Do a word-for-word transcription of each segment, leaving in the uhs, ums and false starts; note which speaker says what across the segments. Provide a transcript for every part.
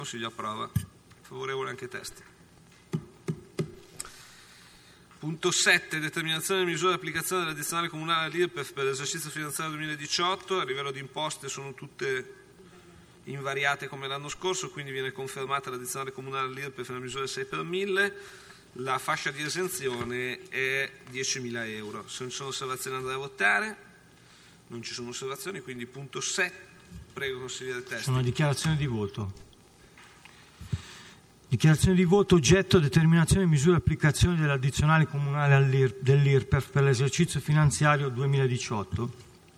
Speaker 1: Consiglio approva. Favorevole anche testi. Punto sette. Determinazione delle misure di applicazione dell'addizionale comunale all'I R P E F per l'esercizio finanziario duemiladiciotto. A livello di imposte sono tutte invariate come l'anno scorso, quindi viene confermata l'addizionale comunale all'I R P E F nella misura del sei per mille. La fascia di esenzione è diecimila euro. Se non ci sono osservazioni andrei a votare. Non ci sono osservazioni, quindi punto sette. Prego, consigliere Testi.
Speaker 2: Sono una dichiarazione di voto. Dichiarazione di voto oggetto determinazione di misure di applicazione dell'addizionale comunale dell'I R P E F per l'esercizio finanziario duemiladiciotto.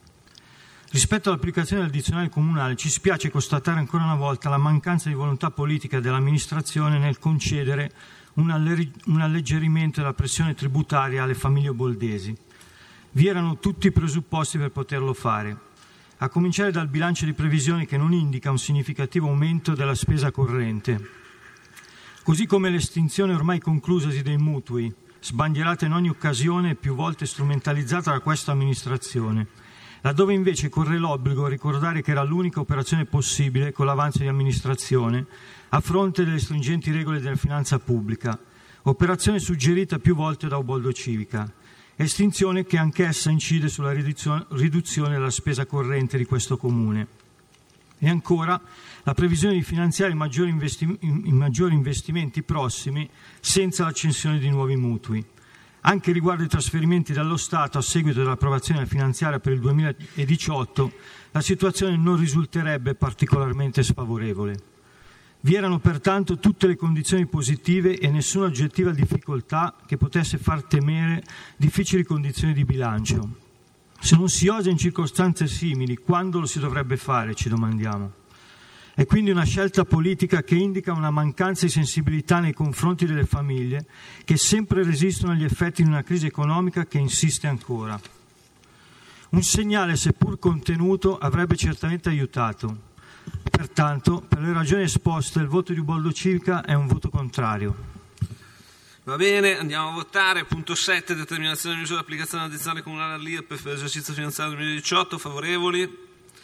Speaker 2: Rispetto all'applicazione dell'addizionale comunale ci spiace constatare ancora una volta la mancanza di volontà politica dell'amministrazione nel concedere un, aller- un alleggerimento della pressione tributaria alle famiglie boldesi. Vi erano tutti i presupposti per poterlo fare, a cominciare dal bilancio di previsione che non indica un significativo aumento della spesa corrente, così come l'estinzione ormai conclusasi dei mutui, sbandierata in ogni occasione e più volte strumentalizzata da questa amministrazione, laddove invece corre l'obbligo a ricordare che era l'unica operazione possibile con l'avanzo di amministrazione a fronte delle stringenti regole della finanza pubblica, operazione suggerita più volte da Uboldo Civica, estinzione che anch'essa incide sulla riduzione della spesa corrente di questo Comune. E ancora la previsione di finanziare i maggiori, investi- i maggiori investimenti prossimi senza l'accensione di nuovi mutui. Anche riguardo ai trasferimenti dallo Stato a seguito dell'approvazione della finanziaria per il duemiladiciotto, la situazione non risulterebbe particolarmente sfavorevole. Vi erano pertanto tutte le condizioni positive e nessuna oggettiva difficoltà che potesse far temere difficili condizioni di bilancio. Se non si osa in circostanze simili, quando lo si dovrebbe fare, ci domandiamo. È quindi una scelta politica che indica una mancanza di sensibilità nei confronti delle famiglie che sempre resistono agli effetti di una crisi economica che insiste ancora. Un segnale, seppur contenuto, avrebbe certamente aiutato. Pertanto, per le ragioni esposte, il voto di Uboldo Civica è un voto contrario.
Speaker 1: Va bene, andiamo a votare. Punto sette. Determinazione di misure di applicazione dell'addizionale comunale all'I R P E F per l'esercizio finanziario duemiladiciotto. Favorevoli?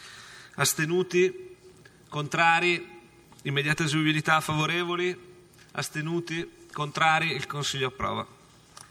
Speaker 1: Astenuti? Contrari? Immediata eseguibilità? Favorevoli? Astenuti? Contrari? Il Consiglio approva.